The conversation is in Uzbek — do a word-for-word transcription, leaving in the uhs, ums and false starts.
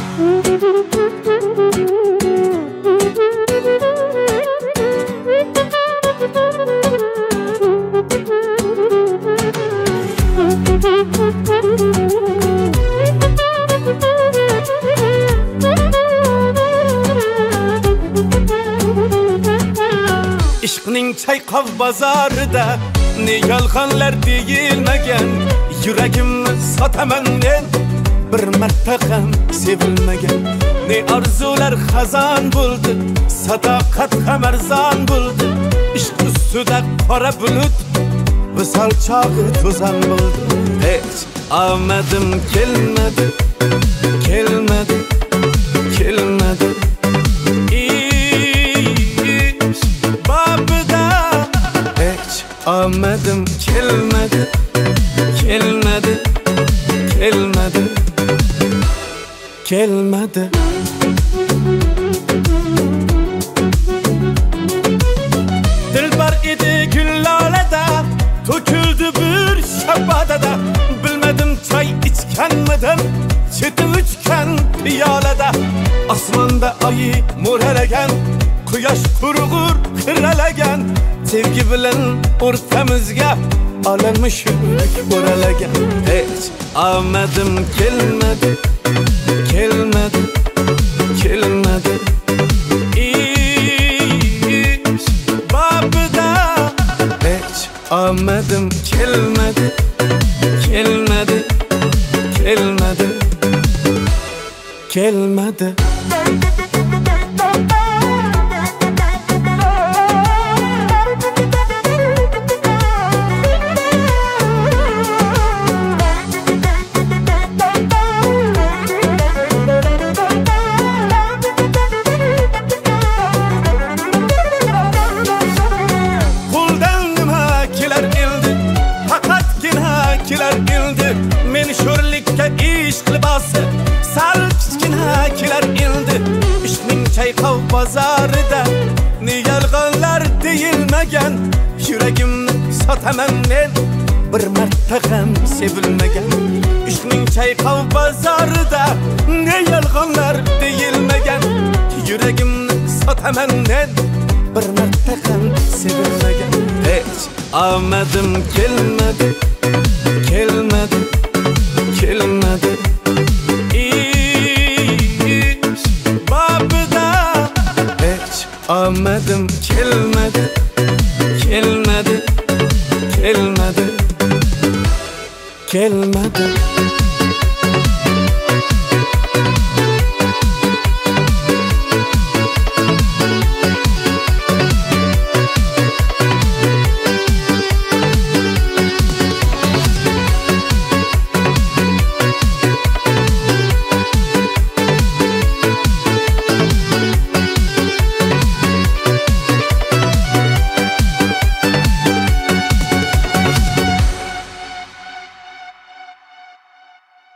İşqning çayqov bozorida ne yolg'onlar deyilmagan, yuragimni sotaman men bir marta ham sevilmagan. Ne arzular xazon bo'ldi, sadoqat ham arzon bo'ldi. Ishq ustida qora bulut visol chog'i to'zon bo'ldi. Hech omadim kelmadi, kelmadi, kelmadi. Omadim kelmedi, kelmedi, kelmedi, kelmedi. Dilbar idi güllalada, to'kildi bir shabadada. Bilmedim çay içkenmedim, çeti uchgan piyolada. Osmonda oyi mo'ralagan, quyosh qurg'ur xiralagan. Sevgi bilan o'rtamizga olamishlik o'ralagan. Hech omadim kelmadi, kelmadi, kelmadi. Ish babida hech omadim kelmadi, kelmadi, kelmadi, kelmadi. Men sho'rlikka ishq libosi sal kichkina kelar endi. Ishqning chayqov bozorida ne yolg'onlar deyilmagan, yuragimni sotaman men bir marta ham sevilmagan. Ishqning chayqov bozorida ne yolg'onlar deyilmagan, yuragimni sotaman men bir marta ham sevilmagan. Hech omadim kelmadi, kelmadi,